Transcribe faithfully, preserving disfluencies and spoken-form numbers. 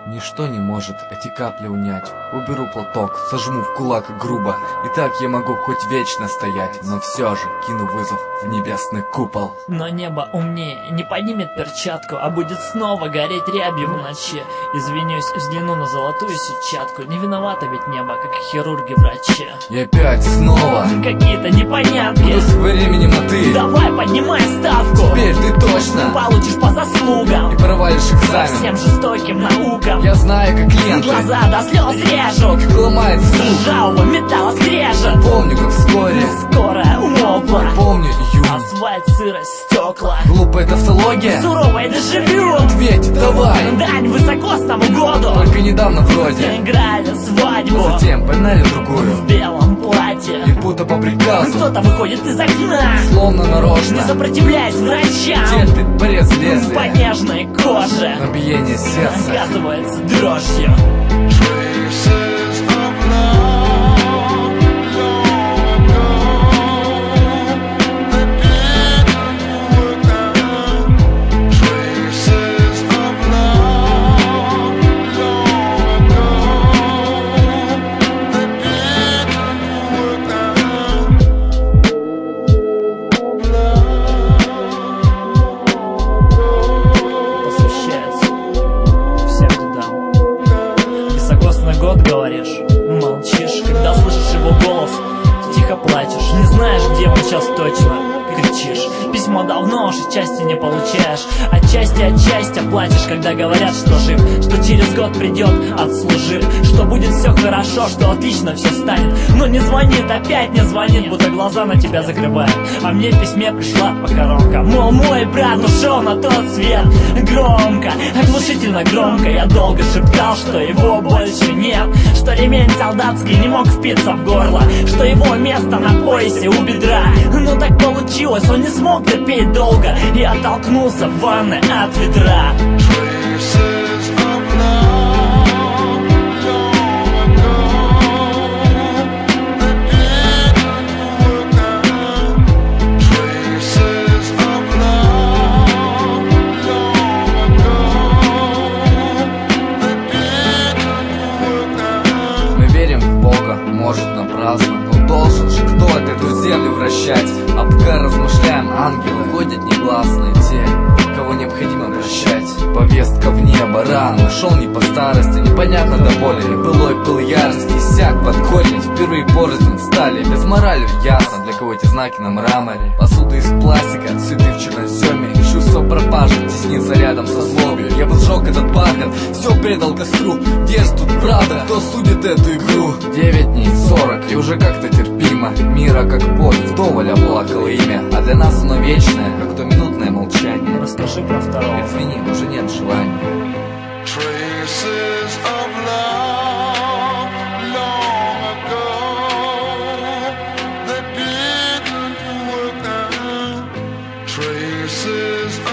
Ничто не может эти капли унять. Уберу платок, сожму в кулак грубо. И так я могу хоть вечно стоять, но все же кину вызов в небесный купол. Но небо умнее, не поднимет перчатку, а будет снова гореть рябью в ночи. Извинюсь, взгляну на золотую сетчатку. Не виновата ведь небо, как хирурги-врачи. И опять снова какие-то непонятки. Буду с временем, а ты давай поднимай ставку. Теперь ты точно получишь по заслугам и провалишь экзамен всем жестоким наукам. Я знаю, как ленты глаза до слез режут, ломает слух ржавого металла скрежет. Помню, как вскоре скоро умолкла. Помню июнь, асфальт, сырость, стекла. Глупая тавтология, суровая доживет. Ответь, давай, дань высокосному году. Только недавно вроде играли свадьбу, но затем поймали другую в белом платье. И будто по приказу кто-то выходит из окна, словно нарочно, не сопротивляясь врачам. терпит порез лезвия по нежной коже, но биение сердца оказывается дрожью. Год, говоришь, молчишь, когда слышишь его голос, тихо плачешь, не знаешь, где он сейчас точно, кричишь. Письмо давно уж части не получаешь, отчасти отчасти плачешь, когда говорят, что жив, что через год придет, отслужив, что будет все хорошо, что отлично все станет. Но не звонит, опять не звонит, будто глаза на тебя закрывают. А мне в письме пришла похоронка, мол, мой брат ушел на тот свет. Громко, оглушительно громко я долго шептал, что его больше нет, что ремень солдатский не мог впиться в горло, что его место на поясе у бедра. Но так получилось, он не смог терпеть долго и оттолкнулся в ванной от ведра. Мы верим в Бога, может напрасно, но должен же кто-то эту землю вращать. А пока размышляем, ангелы ходят негласные, те, кого необходимо прощать. Повестка в небо рано, шел не по старости, непонятно до боли. Былой пыл ярости иссяк под корень, впервые порознь стали. Без морали ясно, для кого эти знаки на мраморе. Посуда из пластика, цветы в черноземе, чувство пропажи теснится рядом со злобью. Я бы сжег этот бархат, все предал костру. Где же тут правда, кто судит эту игру? Девять дней, сорок, и уже как-то терпимо. Мира как боль, вдоволь оплакало имя, а для нас оно вечное, как то минутное молчание. Расскажи про второго. Извини, уже нет желания. Traces of love long ago that didn't work out. Traces of